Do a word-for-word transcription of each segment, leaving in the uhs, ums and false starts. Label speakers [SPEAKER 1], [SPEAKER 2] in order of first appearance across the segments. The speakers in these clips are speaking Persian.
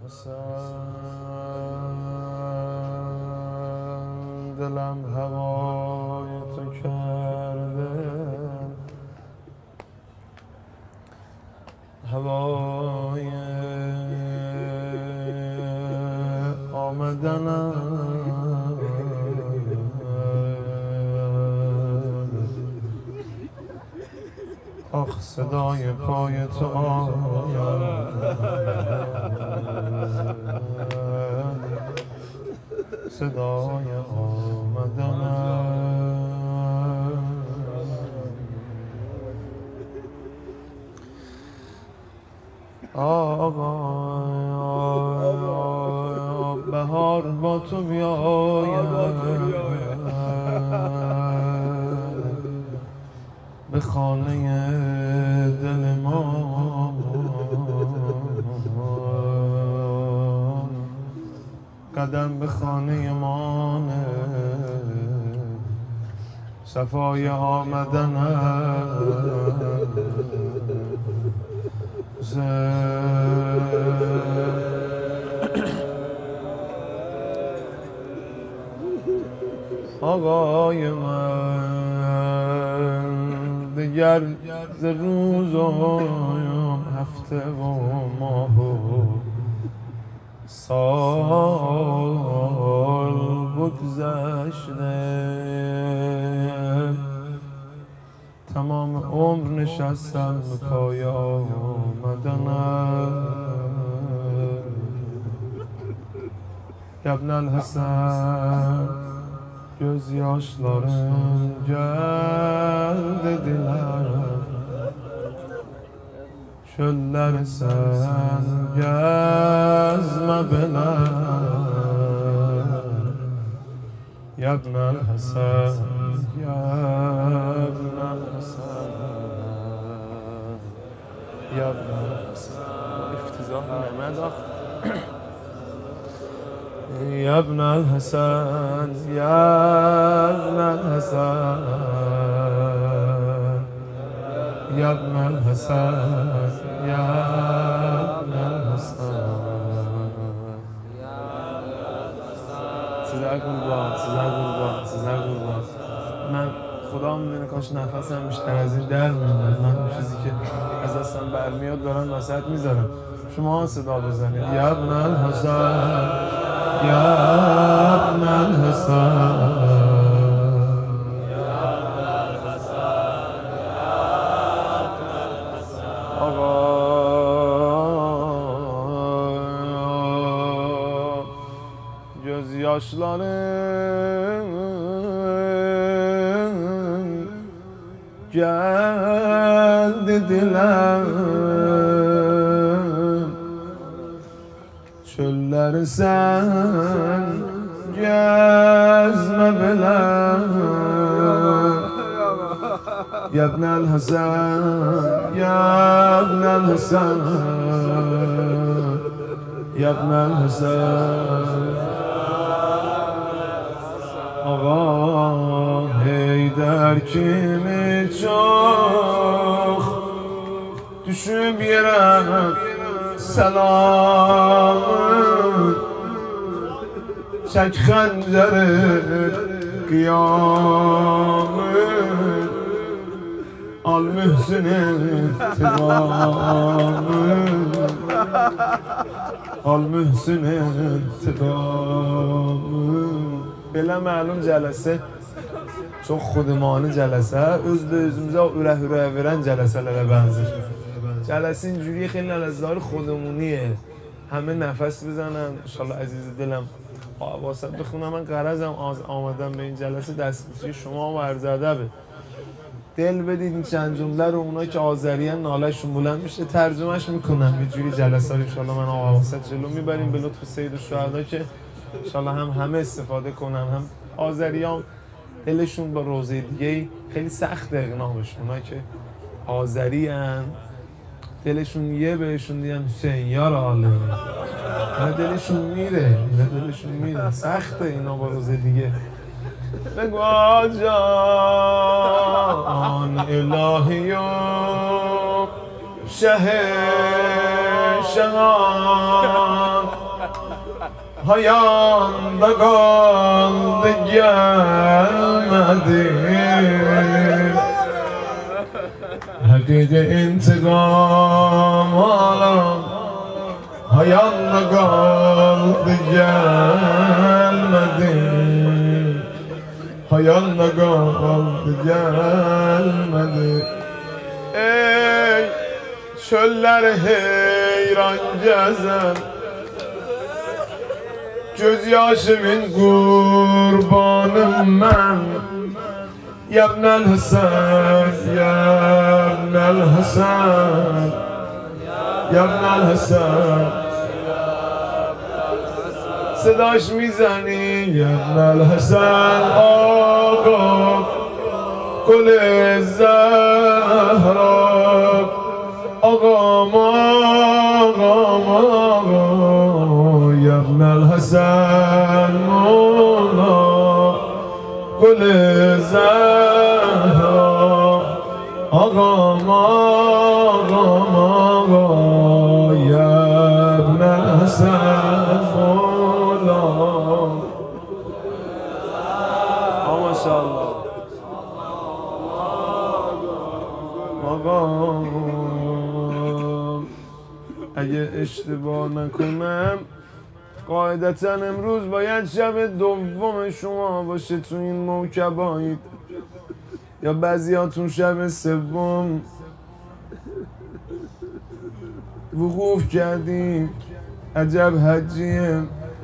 [SPEAKER 1] حسین دلم هوای تو کرده، هوای آمدنم آخ صدای پای تو آید صدای آمدنم آقا بهار با تو بیاید به خانه دل ما، قدم به خانه ما نه صفای آمدن آقای من دیگر ز روز و هفته و ماه و سال بگذشته، تمام عمر نشستم به پای آمدنم ابن الحسن göz yaşlarım geldi dilerim, çöller sen gezme bile ya ibnel Hasan, ya ibnel Hasan, ya ibnel Hasan. İftizah Mehmet ah. يا ابن الحسن يا ابن الحسن يا ابن الحسن يا ابن الحسن سیزده قربان سیزده قربان سیزده قربان. من خدا میدونه کاش نفسم بیشتر از این در میومد. من اون چیزی که از دستم برمیاد دارم وسط میذارم، شما صدا بزنید. یا ابن الحسن یا ابن الحسن آقا göz yaşlarım geldi dilerim, çölleri sen gezme bile ya ibnel Hasan ya ibnel Hasan ya ibnel Hasan. Ağa Heydər kimi çok düşüp yere selamı çek xəncəri qiyamı al mühsinin tıqamı al mühsinin tıqamı. Belə məlum cələsə çox xudmanı cələsə, öz به özümüzə ürək ürək verən cələsələrə bənzir. جلسه اینجوری خیلی لذت خودمونیه، همه نفس بزنن. انشالله عزیز دلم واسط بخونم. من غرضم آمدم به این جلسه دستبوسی شما و عرض ادبه. دل بدید این چند جمله رو اونایی که آذری ان ناله‌شون بلند میشه ترجمهش میکنم. یه جوری جلسه رو انشالله من آقا واسط جلو میبریم به لطف سید الشهدا که انشالله هم همه استفاده کنن، هم آذریام دلشون با روزه دیگه خیلی سخت اقناع بشه. اونایی که آذری ان دلشون یه بهشون دیگن حسین یار عالمه، نه دلشون میره، نه دلشون میره. سخته اینا با روز دیگه. بگو آجان الهی و شه شهان hayanda kaldı gelmedi. Hakiki intikam alan hayanda kaldı gelmedi. Hayanda kaldı gelmedi. Ey çöller heyran gezen, gözyaşımın kurbanım ben. Yabnel Hasan, Yabnel Hasan, Yabnel Hasan. Sedaş میزنی Yabnel Hasan آقا گل زهرا آقام آقام آقا Yabnel Hasan مولا گل زهرا آقام آقام آقا Yabnel Hasan مولا. Maşallah. آقام اگه اشتباه نکنم قاعدتا امروز باید شب دوم شما باشه تو این موکبایید، یا بعضیاتون شب سوم وقوف کردیم. عجب حجیه.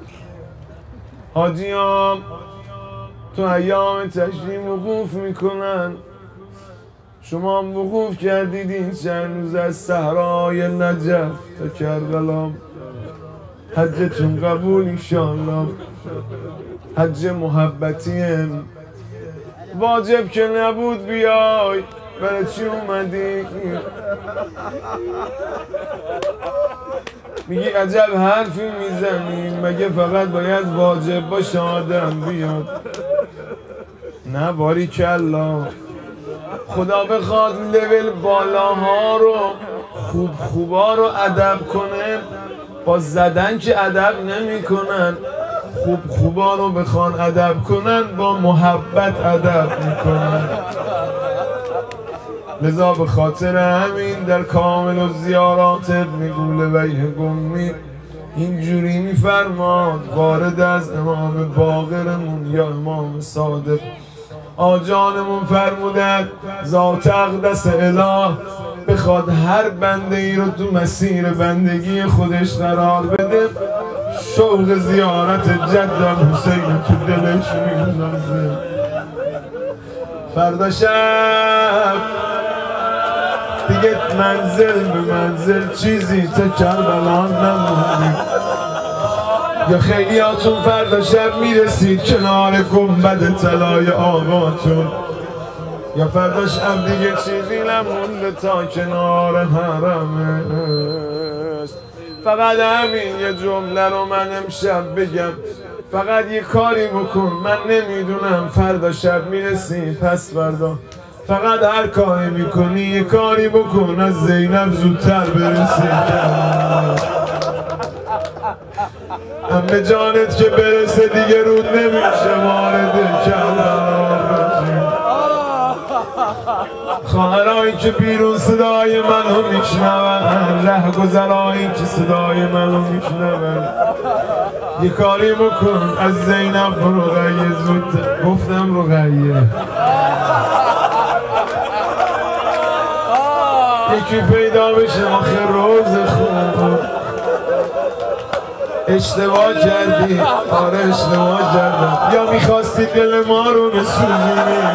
[SPEAKER 1] حاجیام تو ایام تشریم وقوف میکنن، شما هم وقوف کردید این چند روز از صحرای نجف تا کربلا. حجتون قبول انشالله. حج محبتیه، واجب که نبود بیای، برای چی اومدی؟ میگی عجب حرفی میزنی، مگه فقط باید واجب باشه آدم بیاد؟ نه باریکلا، خدا بخواد لول بالاها رو خوب خوبا رو ادب کنه، با زدن که ادب نمی کنن. خوب خوبا رو بخوان ادب کنن، با محبت ادب میکنن. لذا به خاطر همین در کامل و زیارات ابن گولویه گمی اینجوری میفرماد وارد از امام باقرمون یا امام صادق آجانمون فرمودن ذات اقدس اله بخواد هر بنده ای رو تو مسیر بندگی خودش قرار بده، شوق زیارت جدم حسین تو دلش میندازه. فردا شب دیگه منزل به منزل چیزی تا کربلا نمونی، یا خیلیاتون فردا شب میرسید کنار گنبد طلای آقاتون، یا فردا شب دیگه چیزی نمونده تا کنار حرمش. فقط همین یه جمله رو من امشب بگم، فقط یه کاری بکن، من نمیدونم فردا شب میرسی پس فردا، فقط هر کاری میکنی یه کاری بکن از زینب زودتر برسی. همه جانت که برسه دیگه رود نمیشه وارد کربلا بشی. خواهرایی که بیرون صدای منو میشنون، رهگذرایی که صدای منو میشنون، یه کاری بکن از زینب رقیه زودتر. گفتم رقیه، یکی پیدا بشه آخر روز خوب. اشتباه کردی، آره اشتباه کردم، یا میخواستی دل ما رو بسوزونی.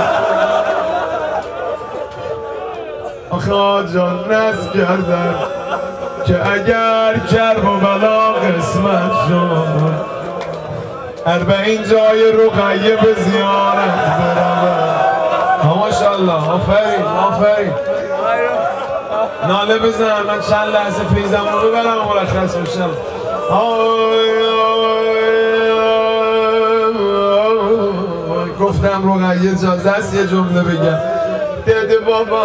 [SPEAKER 1] آخه آجان نز کردن که اگر کرب و بلا قسمت شد، اربعین جای رقیه به زیارت برم. ماشاءالله، آفرین آفرین. ناله بزن، من چند لحظه فیزم رو ببرم و مرخص بشم. گفتم رقیه اجازه است یه جمله بگم. دده بابا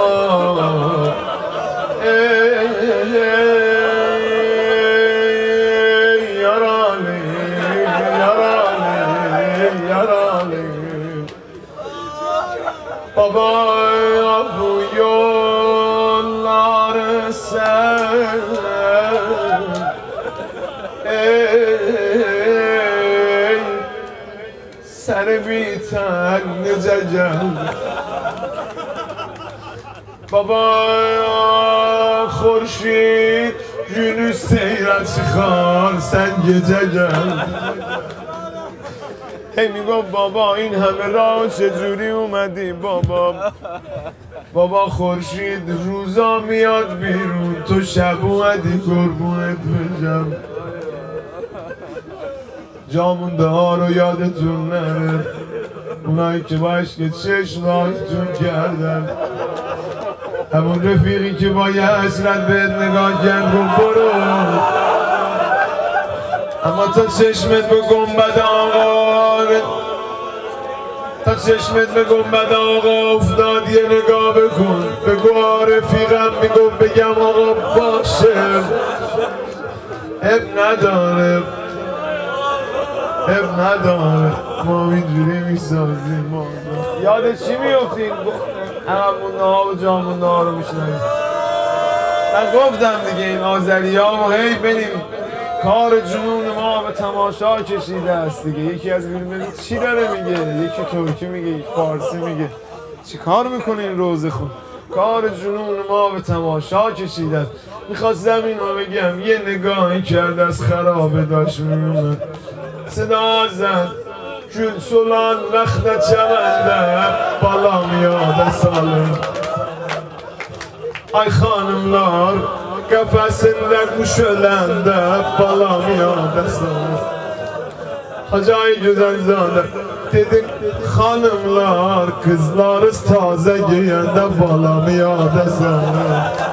[SPEAKER 1] یارانه Baba bu yolları sen ey seni biten nice gel Baba خورشید günü seyre çıkar sen gece gel هی میگفت بابا این همه راه چجوری اومدی بابا بابا خورشید روزا میاد بیرون تو شب اومدی قربونت بشم جامونده ها رو یادتون نره اونایی که با عشق چشماتون کردن همون رفیقی که با یه حسرت بهت نگاه کرد رو برو اما تا چشمت به گنبد آقا تا چشمت به گنبد آقا افتاد یه نگاه بکن بگو رفیقم میگم بگم آقا باشه اب نداره اب نداره ما اینجوری میسازیم ما یاد چی میفتیم؟ عقبونده ها و جامونده ها رو میشنیم من گفتم دیگه این آذری ها و هی بریم کار جنون ما به تماشا کشیده است دیگه یکی از فیلم چی داره میگه یکی ترکی میگه یک فارسی میگه چی کار میکنه این روزه خون کار جنون ما به تماشا کشیده است میخواستم اینو بگم یه نگاهی کرد از خرابه داشت میومد صدا زد گل سولان وقت چمنده بالا میاد ساله ay hanımlar kafesinde kuş ölende balamıyor desene Acayip güzel zade dedik hanımlar kızlarız taze giyende balamıyor desene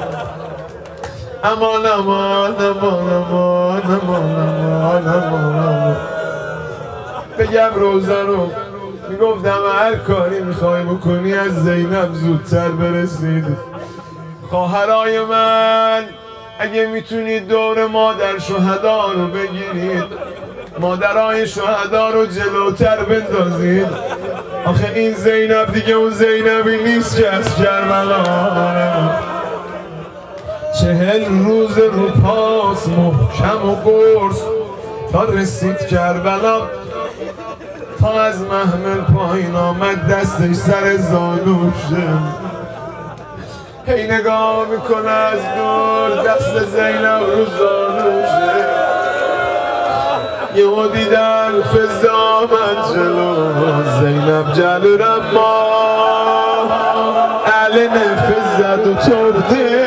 [SPEAKER 1] Aman aman aman aman aman aman aman aman بگم روزه رو میگفتم هر کاری میخوای بکنی از زینب زودتر برسید خواهرای من اگه میتونید دور مادر شهدا رو بگیرید مادرای شهدا رو جلوتر بندازید آخه این زینب دیگه اون زینبی نیست که از کربلا چهل روز رو پاس محکم و قرص تا رسید کربلا تا از محمل پایین آمد دستش سر زانوشه هی نگاه میکنه از دور دست زینب رو زانوشه یهو دیدن فزه آمد جلو زینب جلو رما علن فزد و ترده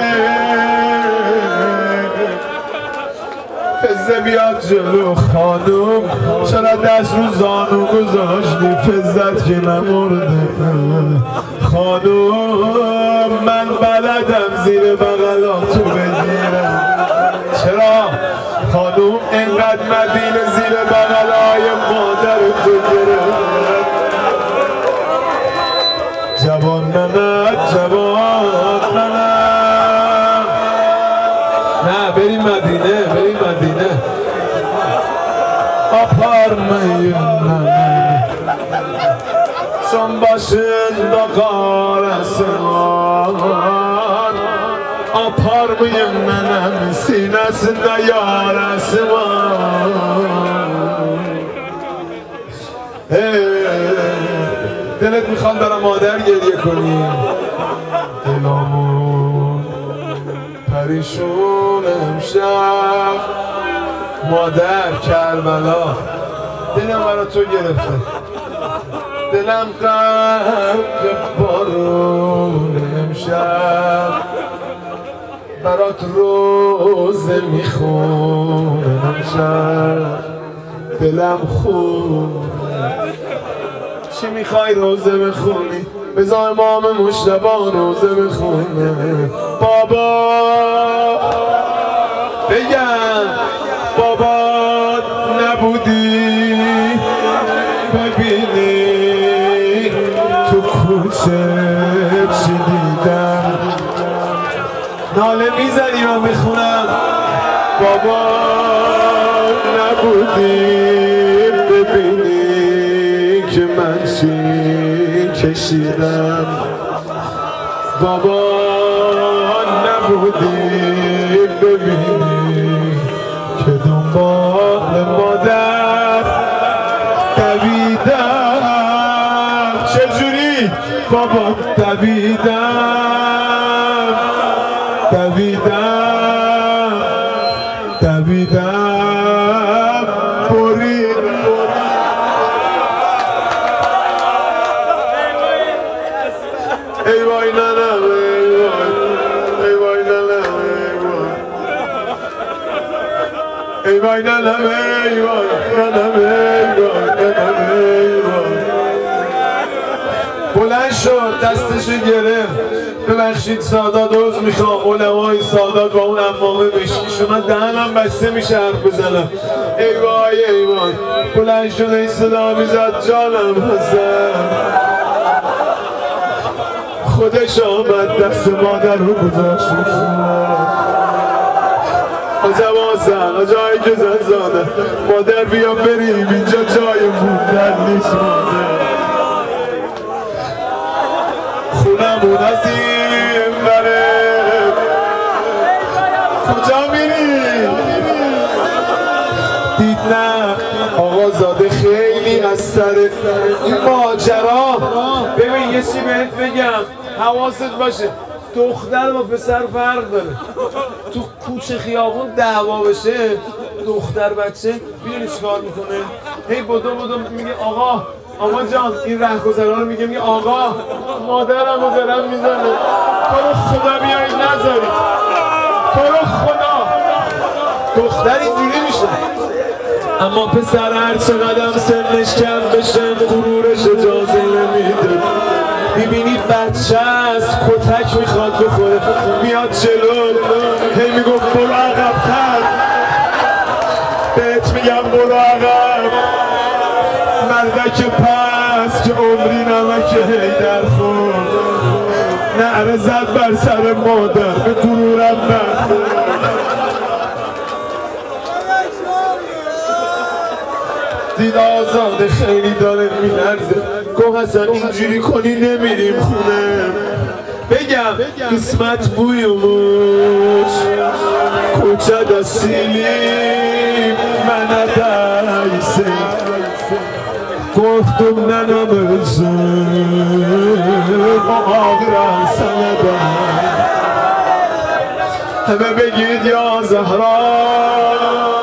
[SPEAKER 1] فزه بیاد جلو خانوم چرا دست رو زانو گذاشتی فزت که نمورده خانوم من بلدم زیر بغلاتو بگیرم چرا خانوم اینقدر مدینه زیر بغلای مادر تو گرفت جوان منم جوان منم نه بریم مدینه بریم مدینه آپارmayın Son başında karasın Aparmayın mənim sinəsində yarəsi var دلت میخوام برای مادر گریه کنی دلامون پریشون امشب مادر کربلا دلم برای تو گرفته دلم غرق بارون امشب برات روزه میخونه امشب دلم خونه چی میخوای روزه بخونی؟ بذار امام مجتبی روزه بخونه بابا بگم بابا نبودی ببینی تو کوچه چی دیدم ناله میزنی و میخونم بابا نبودی ببینی که من چی کشیدم بابا نبودی ببینی که دنبال مادر دویدم. چجوری بابا دویدم دویدم دویدم برید ای وای ننم ای وای ای وای ننم ای وای ننم ای وای ننم ای وای ننم ای وای. بلند شد دستشو گرفت. ببخشید سادات عذر میخوام، علمای سادات با اون امامه مشکیشون من دهنم بسته میشه حرف بزنم. ای وای ای وای. بلند شد این صدا میزد جانم حسن. خودش آمد دست مادر رو گذاشت. عجب آسن آجایی که زن زاده مادر بیا بریم اینجا جای موندن نیست. مادر خونمون از این بره کجا میری؟ دید نه آقا زاده خیلی از سر این ماجرا. ببین یه چی بهت بگم حواست باشه، دختر با پسر فرق داره. تو کوچه خیابون دعوا بشه دختر بچه میدونی چیکار میکنه؟ هی بدو بدو میگه آقا آقا جان این رهگذرا رو میگه میگه آقا مادرم رو دارم میزنه تو رو خدا بیایید نذارید تو رو خدا. دختر اینجوری میشه. اما پسر هر چقدر سنش کم بشه غرورش اجازه نمیده. میبینید بچه است کتک میخواد بخوره میاد جلو هی میگفت برو عقب‌تر. بهت میگم برو عقب. مردک پس که عمری نمک حیدر خورد نعره زد بر سر مادر به غرورم نخورد. دید آزاده خیلی داره میلرزه. گفت حسن اینجوری کنی نمیریم خونه. بگم قسمت بویموش کوچه دستیلی من دایسه گفتم ننامزم آقران سندم همه بگید یا زهرا